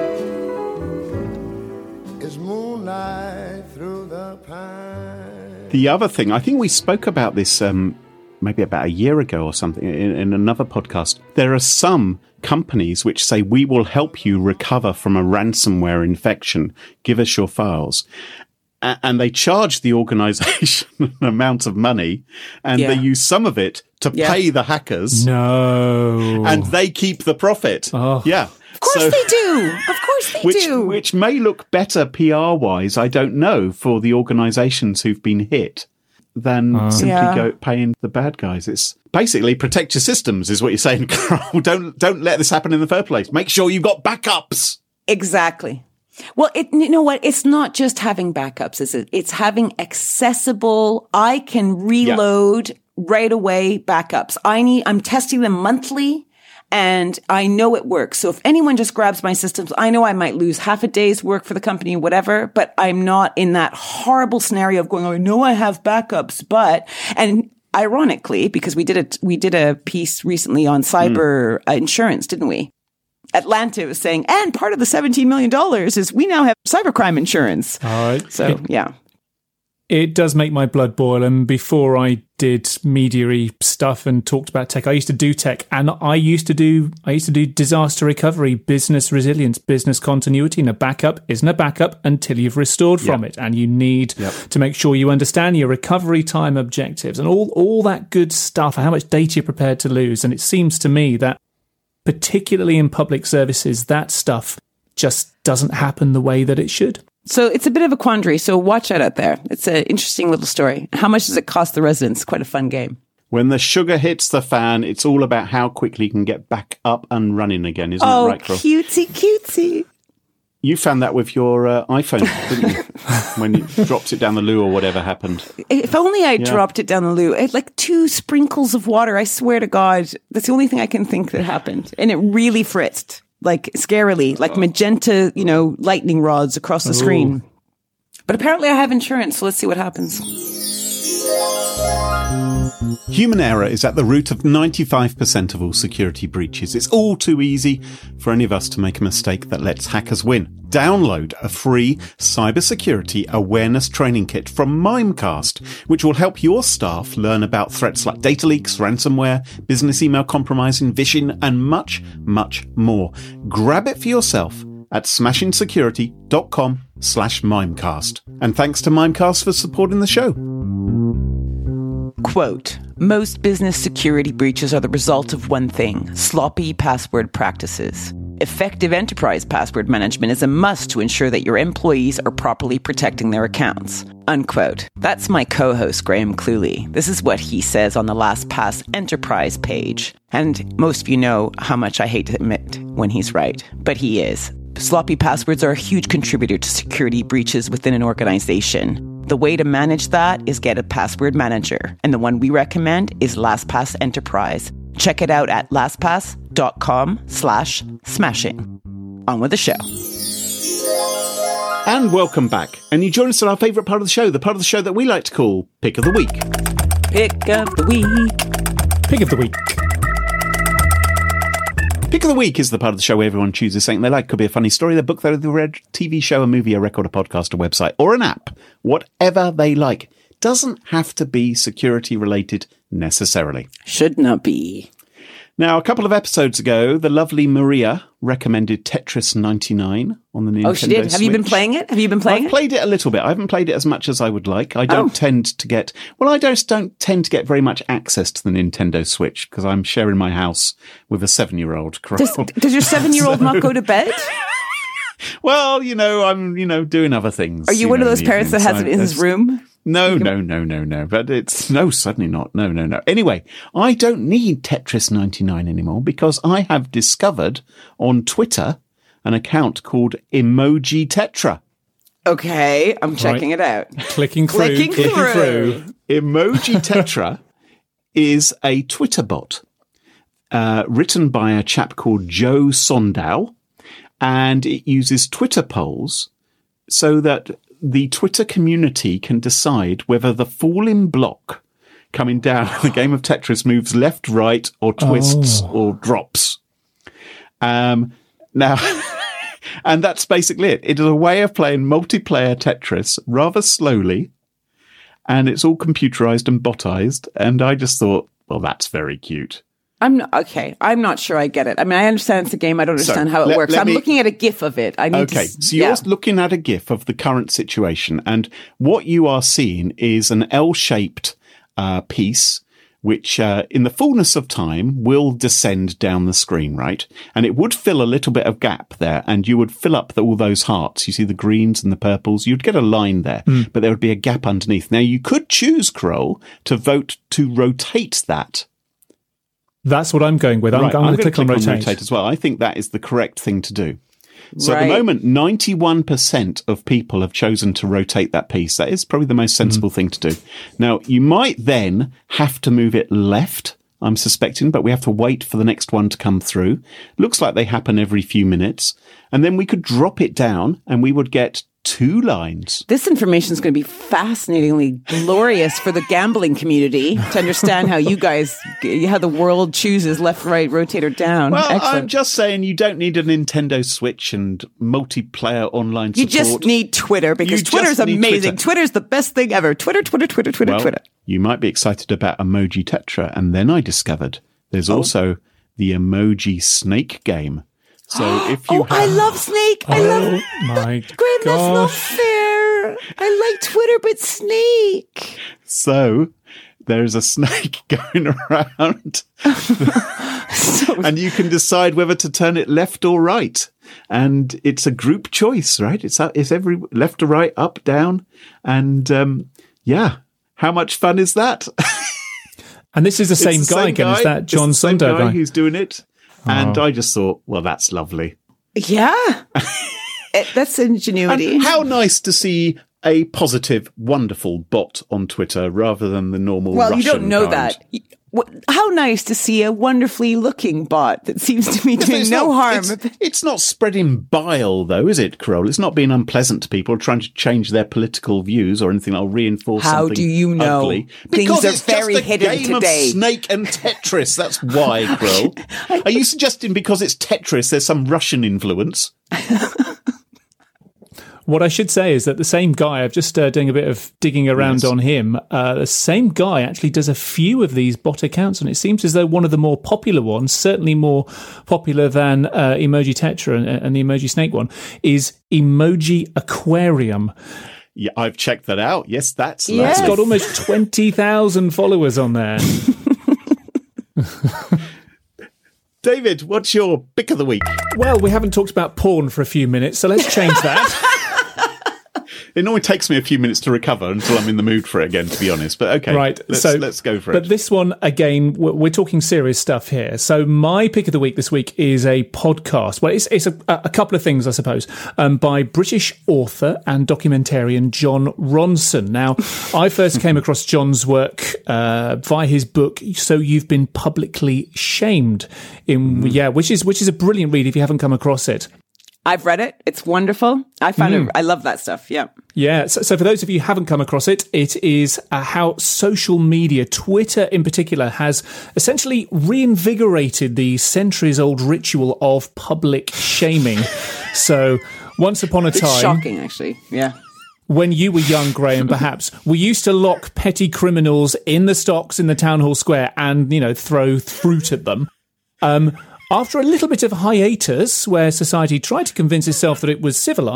as moonlight through the pine.
The other thing, I think we spoke about this um, maybe about a year ago or something in, in another podcast. There are some companies which say, we will help you recover from a ransomware infection. Give us your files. A- and they charge the organization an amount of money, and
Yeah.
they use some of it to
Yeah.
pay the hackers,
No.
and they keep the profit.
Oh.
Yeah.
Of course
So-
they do. Of course they
which,
do.
which may look better P R-wise, I don't know, for the organisations who've been hit than simply
Yeah.
go paying the bad guys. It's basically protect your systems, is what you're saying, Carl. Don't don't let this happen in the first place. Make sure you've got backups.
Exactly. Well, it, you know what? It's not just having backups, is it? It's having accessible, I can reload right away backups. I need, I'm testing them monthly and I know it works. So if anyone just grabs my systems, I know I might lose half a day's work for the company, whatever, but I'm not in that horrible scenario of going, oh, I know I have backups, but, and ironically, because we did a, we did a piece recently on cyber uh, insurance, didn't we? Atlanta was saying, and part of the seventeen million dollars is we now have cybercrime insurance.
All right.
So,
It,
yeah.
it does make my blood boil. And before I did media-y stuff and talked about tech, I used to do tech, and I used to do I used to do disaster recovery, business resilience, business continuity. And a backup isn't a backup until you've restored from
Yep.
it, and you need
Yep.
to make sure you understand your recovery time objectives and all all that good stuff, and how much data you're prepared to lose. And it seems to me that, particularly in public services, that stuff just doesn't happen the way that it should.
So it's a bit of a quandary. So watch out out there. It's an interesting little story. How much does it cost the residents? Quite a fun game.
When the sugar hits the fan, it's all about how quickly you can get back up and running again, isn't
Oh,
it, right, Carl?
cutesy, cutesy.
You found that with your uh, iPhone, didn't you? When you dropped it down the loo or whatever happened.
If only I
Yeah.
dropped it down the loo. It, like two sprinkles of water. I swear to God, that's the only thing I can think that happened. And it really fritzed, like scarily, like magenta, you know, lightning rods across the screen. But apparently I have insurance, so let's see what happens.
Human error is at the root of ninety-five percent of all security breaches. It's all too easy for any of us to make a mistake that lets hackers win. Download a free cybersecurity awareness training kit from Mimecast, which will help your staff learn about threats like data leaks, ransomware, business email compromising, phishing, and much, much more. Grab it for yourself at smashingsecurity.com slash Mimecast. And thanks to Mimecast for supporting the show.
Quote, most business security breaches are the result of one thing, sloppy password practices. Effective enterprise password management is a must to ensure that your employees are properly protecting their accounts. Unquote. That's my co-host, Graham Cluley. This is what he says on the LastPass Enterprise page. And most of you know how much I hate to admit when he's right, but he is. Sloppy passwords are a huge contributor to security breaches within an organization. The way to manage that is get a password manager, and the one we recommend is LastPass Enterprise. Check it out at lastpass.com slash smashing. On with the show.
And welcome back. And you join us on our favourite part of the show, the part of the show that we like to call Pick of the Week.
Pick of the week.
Pick of the week.
Pick of the Week is the part of the show where everyone chooses something they like. Could be a funny story, a book they've read, T V show, a movie, a record, a podcast, a website, or an app. Whatever they like. Doesn't have to be security related necessarily.
Should not be.
Now, a couple of episodes ago, the lovely Maria recommended Tetris ninety-nine on the Nintendo
Oh, she did. Have you been
Switch.
playing it? Have you been playing
I've
it?
played it a little bit. I haven't played it as much as I would like. I don't
Oh.
tend to get, well, I just don't tend to get very much access to the Nintendo Switch because I'm sharing my house with a seven-year-old.
Does, does your seven-year-old not go to bed?
Well, you know, I'm, you know, doing other things.
Are you one of
know,
those
in the
parents that
evenings.
has it
I-
in his
it's-
room?
No, no, no, no, no. But it's no, certainly not. No, no, no. Anyway, I don't need Tetris ninety-nine anymore because I have discovered on Twitter an account called Emoji Tetra.
Okay, I'm checking
Right.
it out.
Clicking through,
Clicking
clicking
through.
through.
Emoji Tetra is a Twitter bot uh, written by a chap called Joe Sondow, and it uses Twitter polls so that the Twitter community can decide whether the falling block coming down the game of Tetris moves left, right, or twists
Oh.
or drops. Um, now, and that's basically it. It is a way of playing multiplayer Tetris rather slowly, and it's all computerized and botized. And I just thought, well, that's very cute.
I'm not, okay. I'm not sure I get it. I mean, I understand it's a game. I don't
So,
understand how it
let-
works.
let
I'm
me-
looking at a GIF of it. I need
Okay,
to. s-
so you're
yeah.
looking at a GIF of the current situation, and what you are seeing is an L-shaped uh, piece, which uh, in the fullness of time will descend down the screen, right? And it would fill a little bit of gap there, and you would fill up the, all those hearts. You see the greens and the purples. You'd get a line there, but there would be a gap underneath. Now, you could choose, Kroll, to vote to rotate that.
That's what I'm going with. I'm,
Right,
I'm, going to
gonna
click, on rotate.
as well. I think that is the correct thing to do. So at
Right.
the moment, ninety-one percent of people have chosen to rotate that piece. That is probably the most sensible thing to do. Now, you might then have to move it left, I'm suspecting, but we have to wait for the next one to come through. Looks like they happen every few minutes. And then we could drop it down and we would get two lines.
This information is going to be fascinatingly glorious for the gambling community to understand how you guys, how the world chooses left, right, rotate, or down.
Well, I'm
Excellent.
just saying you don't need a Nintendo Switch and multiplayer online
You
support.
just need Twitter because
You just
Twitter's
need
amazing.
Twitter.
Twitter's the best thing ever. Twitter, Twitter, Twitter, Twitter,
Well,
Twitter.
you might be excited about Emoji Tetra, and then I discovered there's
Oh.
also the Emoji Snake game. So if you
Oh, I
have,
love Snake. I love
Oh my
Graham, that's not
gosh.
fair. I like Twitter, but Snake.
so there's a snake going around, and you can decide whether to turn it left or right. And it's a group choice, right? It's up, it's every left or right, up, down, and um, yeah. How much fun is that?
And this is the same
It's the
guy
same
again. Is that
It's
John
the same
Sundo
guy
guy?
who's doing it? And I just thought, well, that's lovely.
Yeah. It- that's ingenuity.
And how nice to see a positive, wonderful bot on Twitter rather than the normal
well,
Russian
you don't know
kind.
that. Y- wh- How nice to see a wonderfully looking bot that seems to be doing
It's
no
not,
harm.
It's, it's not spreading bile, though, is it, Kroll? It's not being unpleasant to people trying to change their political views or anything. I'll reinforce
How
something
do you know?
ugly.
Things
Because
are
it's
very
just a
hidden
game
today.
of Snake and Tetris. That's why, Kroll. Are you suggesting because it's Tetris, there's some Russian influence?
What I should say is that the same guy, I'm just uh, doing a bit of digging around
Yes.
on him, uh, the same guy actually does a few of these bot accounts, and it seems as though one of the more popular ones, certainly more popular than uh, Emoji Tetra and, and the Emoji Snake one, is Emoji Aquarium.
Yeah, I've checked that out. Yes, that's
Yes.
It's
lovely.
got almost twenty thousand followers on there.
David, what's your pick of the week?
Well, we haven't talked about porn for a few minutes, so let's change that.
It normally takes me a few minutes to recover until I'm in the mood for it again, to be honest. But okay,
Right,
let's,
so
let's go for
But
it.
this one, again, we're, we're talking serious stuff here. So my pick of the week this week is a podcast. Well, it's, it's a, a couple of things, I suppose, um, by British author and documentarian John Ronson. Now, I first came across John's work uh, via his book, So You've Been Publicly Shamed, in
Mm.
yeah, which is which is a brilliant read if you haven't come across it.
I've read it. It's wonderful. I found
Mm.
it. I love that stuff. Yeah.
Yeah, so, so for those of you who haven't come across it, it is uh, how social media, Twitter in particular, has essentially reinvigorated the centuries-old ritual of public shaming. So once upon a
It's
time,
shocking, actually. Yeah.
when you were young, Graham, perhaps, we used to lock petty criminals in the stocks in the town hall square and, you know, throw fruit at them. Um, after a little bit of hiatus, where society tried to convince itself that it was civilized,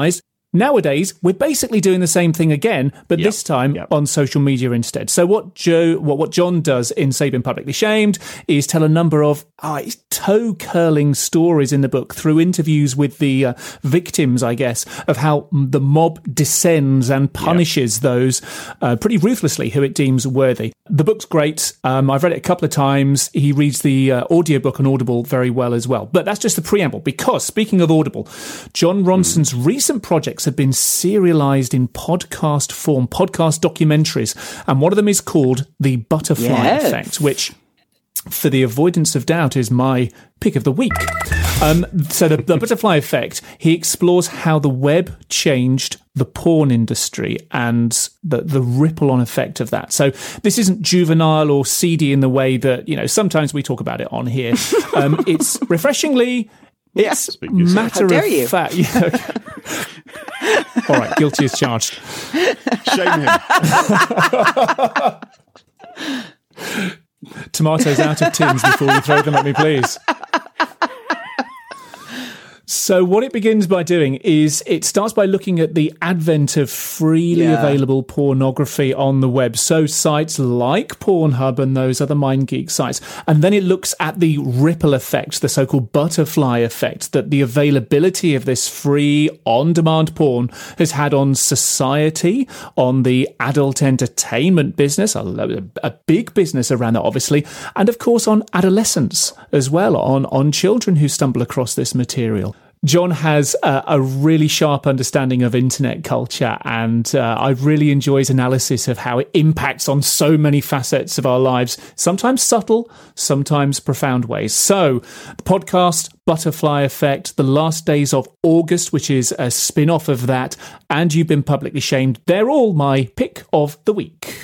Nowadays, we're basically doing the same thing again, but
Yep,
this time
yep.
on social media instead. So what Joe, what, what John does in So You've Been Publicly Shamed is tell a number of oh, toe-curling stories in the book through interviews with the uh, victims, I guess, of how the mob descends and punishes yep. those uh, pretty ruthlessly who it deems worthy. The book's great. Um, I've read it a couple of times. He reads the uh, audiobook on Audible very well as well. But that's just the preamble, because speaking of Audible, John Ronson's mm. recent projects have been serialized in podcast form, podcast documentaries. And one of them is called The Butterfly
yes.
Effect, which, for the avoidance of doubt, is my pick of the week. Um, so the, the Butterfly Effect, he explores how the web changed the porn industry and the, the ripple-on effect of that. So this isn't juvenile or seedy in the way that, you know, sometimes we talk about it on here. Um, it's refreshingly... It's
yeah.
matter
How dare
of
you?
fact. Yeah, okay. All right, guilty as charged.
Shame him.
Tomatoes out of tins before you throw them at me, please. So what it begins by doing is it starts by looking at the advent of freely
Yeah.
available pornography on the web. So sites like Pornhub and those other MindGeek sites. And then it looks at the ripple effect, the so-called butterfly effect, that the availability of this free on-demand porn has had on society, on the adult entertainment business, a, a big business around that, obviously, and of course on adolescents as well, on, on children who stumble across this material. John has a, a really sharp understanding of internet culture, and uh, I really enjoy his analysis of how it impacts on so many facets of our lives, sometimes subtle, sometimes profound ways. So, the podcast, Butterfly Effect, The Last Days of August, which is a spin-off of that, and You've Been Publicly Shamed, they're all my pick of the week.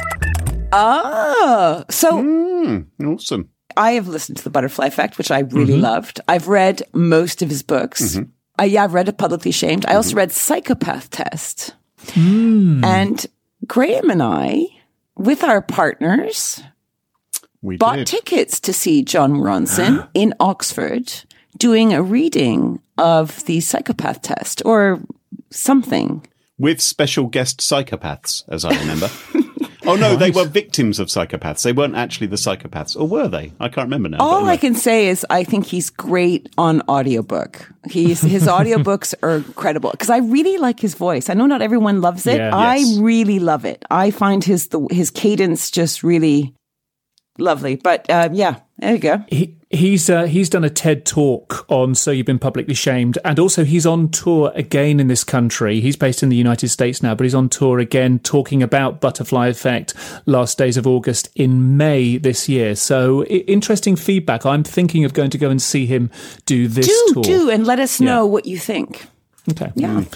Oh, so...
Mm, awesome.
I have listened to The Butterfly Effect, which I really
Mm-hmm.
loved. I've read most of his books.
Mm-hmm.
Uh, yeah, I've read it Publicly Shamed. I also read Psychopath Test.
Mm.
And Graham and I, with our partners,
We
bought
did.
tickets to see John Ronson in Oxford doing a reading of the Psychopath Test or something.
With special guest psychopaths, as I remember. Oh, no, they were victims of psychopaths. They weren't actually the psychopaths. Or were they? I can't remember now.
All
but anyway.
I can say is I think he's great on audiobook. He's, his audiobooks are incredible because I really like his voice. I know not everyone loves it.
Yeah.
I
Yes.
really love it. I find his the, his cadence just really lovely. But uh, yeah, there you go.
He, he's uh, he's done a TED talk on So You've Been Publicly Shamed, and also he's on tour again in this country. He's based in the United States now, but he's on tour again talking about Butterfly Effect, Last Days of August in May this year. So I- interesting feedback. I'm thinking of going to go and see him do this
Do,
tour.
do, and let us know
Yeah.
what you think.
Okay.
Yeah.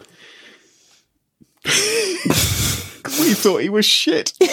We thought he was shit.
But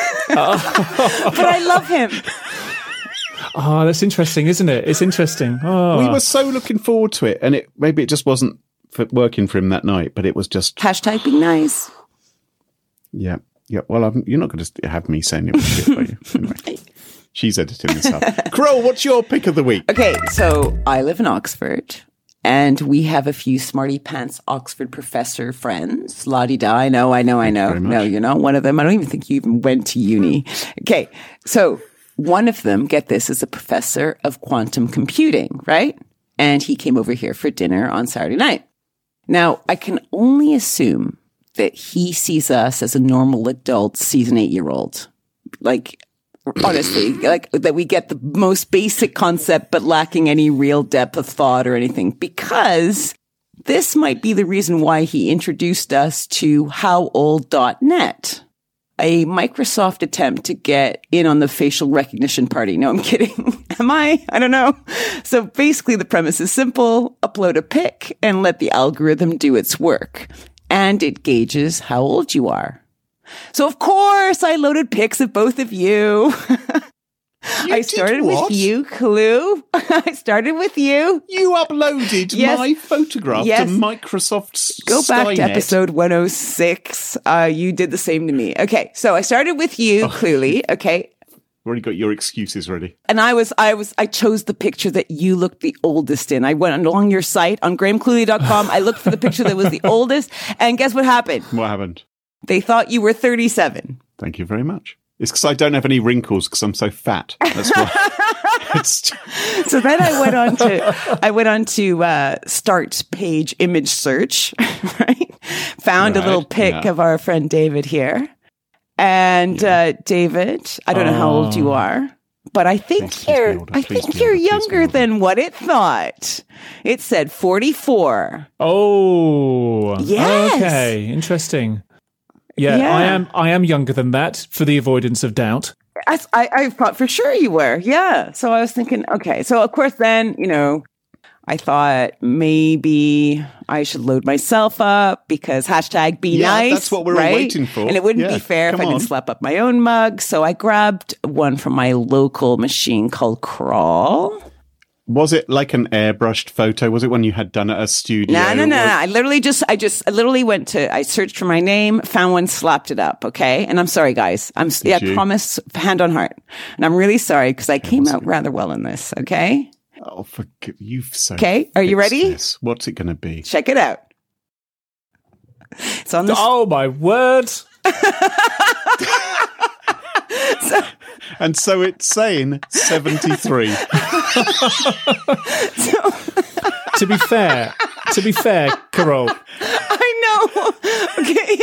I love him.
Oh, that's interesting, isn't it? It's interesting. Oh.
We were so looking forward to it, and it maybe it just wasn't for working for him that night, but it was just,
Hashtag be nice.
yeah. Yeah, well, I'm, you're not going to have me saying it was shit, are you? Anyway, she's editing this up. Crow, what's your pick of the week?
Okay, so I live in Oxford, and we have a few smarty pants Oxford professor friends. La-di-da, I know, I know, I know.
very much.
No, you're not one of them. I don't even think you even went to uni. Okay, so one of them, get this, is a professor of quantum computing, right? And he came over here for dinner on Saturday night. Now, I can only assume that he sees us as a normal adult sees an eight-year-old. Like, honestly, like that we get the most basic concept, but lacking any real depth of thought or anything, because this might be the reason why he introduced us to how old dot net, a Microsoft attempt to get in on the facial recognition party. No, I'm kidding. Am I? I don't know. So basically the premise is simple. Upload a pic and let the algorithm do its work. And it gauges how old you are. So of course I loaded pics of both of you.
You
I
did
started
what?
with you, Clue. I started with you.
You uploaded
Yes.
my photograph
Yes.
to Microsoft's
Go back to
Skynet.
episode one oh six. Uh, you did the same to me. Okay, so I started with you,
Oh.
Cluely. Okay,
already got your excuses ready.
And I was, I was, I chose the picture that you looked the oldest in. I went along your site on graham cluley dot com. I looked for the picture that was the oldest. And guess what happened?
What happened?
They thought you were thirty-seven.
Thank you very much. It's because I don't have any wrinkles because I'm so fat. That's why. It's...
So then I went on to, I went on to uh, start page image search, right? Found right, a little pic yeah. of our friend David here. And yeah. uh, David, I don't oh. know how old you are, but I think please, you're, please I think you're older, younger than what it thought. It said forty-four.
Oh,
yes.
Okay, interesting. Yeah, yeah, I am. I am younger than that for the avoidance of doubt.
I, I, I thought for sure you were. Yeah. So I was thinking, okay. So of course, then you know, I thought maybe I should load myself up because hashtag be
yeah,
nice.
That's what we're
right?
all waiting for.
And it wouldn't
yeah,
be fair if I
on.
didn't slap up my own mug. So I grabbed one from my local machine called Crawl.
Was it like an airbrushed photo? Was it one you had done at a studio?
No, no, no. I literally just, I just, I literally went to, I searched for my name, found one, slapped it up. Okay. And I'm sorry, guys. I'm, Did yeah, I promise, hand on heart. And I'm really sorry because I came out rather well in this. Okay.
Oh, forgive you've so.
Okay. Are you ready?
This. What's it going to be?
Check it out. It's on the.
Oh, my word.
so,
and so it's saying seventy-three.
so,
to be fair, to be fair, Carol.
I know. Okay.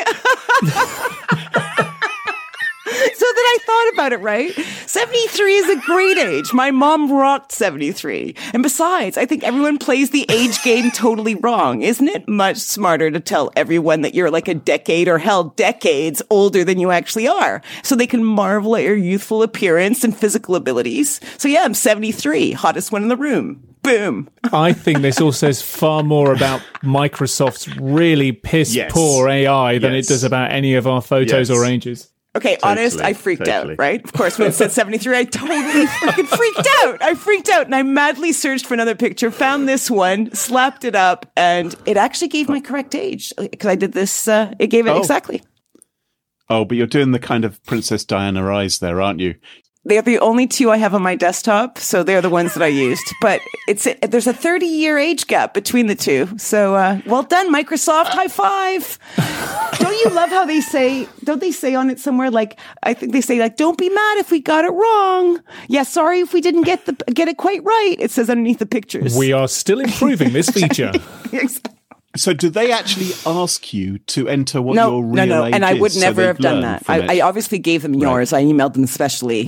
So then I thought about it, right? seventy-three is a great age. My mom rocked seventy-three. And besides, I think everyone plays the age game totally wrong. Isn't it much smarter to tell everyone that you're like a decade or hell decades older than you actually are so they can marvel at your youthful appearance and physical abilities? So yeah, I'm seventy-three, hottest one in the room. Boom.
I think this all says far more about Microsoft's really piss
yes.
poor A I than
yes.
it does about any of our photos
yes.
or ages.
Okay,
totally,
honest, I freaked
totally.
out, right? Of course, when it said seventy-three, I totally freaking freaked out. I freaked out, and I madly searched for another picture, found this one, slapped it up, and it actually gave my correct age. Because I did this, uh, it gave it
oh.
exactly.
Oh, but you're doing the kind of Princess Diana eyes there, aren't you?
They're the only two I have on my desktop, so they're the ones that I used. But it's there's a thirty-year age gap between the two. So, uh, well done, Microsoft. High five. Don't you love how they say, don't they say on it somewhere, like, I think they say, like, don't be mad if we got it wrong. Yeah, sorry if we didn't get the get it quite right. It says underneath the pictures.
We are still improving this feature.
Exactly.
So do they actually ask you to enter what
no,
your real
no, no.
age
And I would
is,
never
so
have done that. I, I obviously gave them yours. Right. I emailed them specially.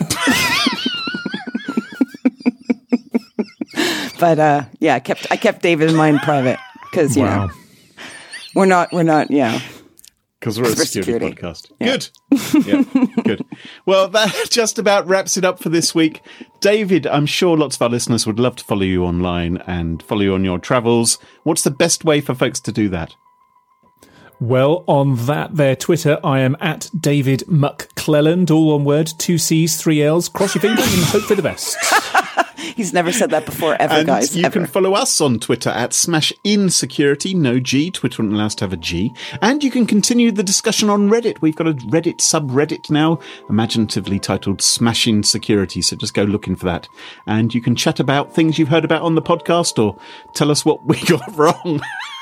But uh, yeah, I kept I kept David in mind private because you wow. know we're not we're not yeah
because we're a security, security podcast.
Yeah.
Good, yeah, good. Well, that just about wraps it up for this week. David, I'm sure lots of our listeners would love to follow you online and follow you on your travels. What's the best way for folks to do that?
Well, on that there Twitter, I am at David McClelland, all one word, two C's, three L's. Cross your fingers and hope for the best.
He's never said that before, ever,
and
guys.
You
ever.
can follow us on Twitter at SmashInSecurity, no G. Twitter wouldn't allow us to have a G. And you can continue the discussion on Reddit. We've got a Reddit subreddit now, imaginatively titled Smashing Security. So just go looking for that. And you can chat about things you've heard about on the podcast or tell us what we got wrong.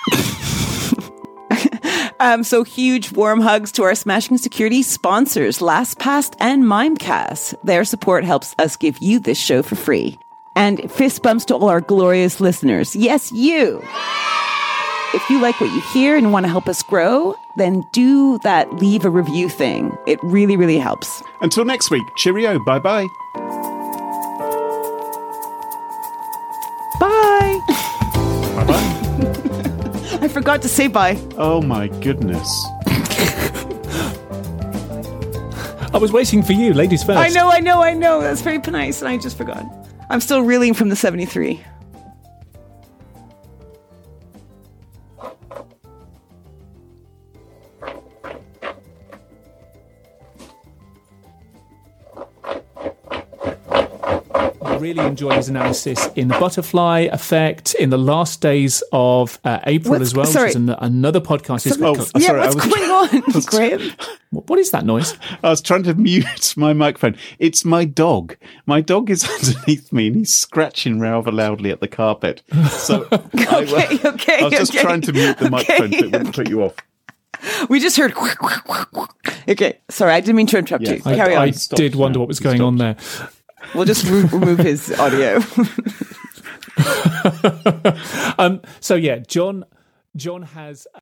Um, so huge warm hugs to our Smashing Security sponsors, LastPass and Mimecast. Their support helps us give you this show for free. And fist bumps to all our glorious listeners. Yes, you. If you like what you hear and want to help us grow, then do that leave a review thing. It really, really helps.
Until next week, cheerio. Bye-bye.
Bye.
Bye-bye.
I forgot to say bye.
Oh, my goodness.
I was waiting for you, ladies first.
I know, I know, I know. That's very nice, and I just forgot. I'm still reeling from the seventy-three.
Really enjoy his analysis in the Butterfly Effect, in the last days of uh, April
what's,
as well,
sorry.
which is an, another podcast.
Oh,
yeah,
sorry,
what's
was,
going on, Graham?
what is that noise?
I was trying to mute my microphone. It's my dog. My dog is underneath me and he's scratching rather loudly at the carpet. So
okay,
I, uh,
okay,
I was just
okay.
trying to mute the microphone
okay,
so it wouldn't
okay.
put you off.
We just heard. Okay, sorry, I didn't mean to interrupt
Yes.
you.
I,
Carry
I
on.
Stopped
did wonder
now.
what was
He
going on there.
We'll just re- remove his audio.
um, so yeah, John. John has.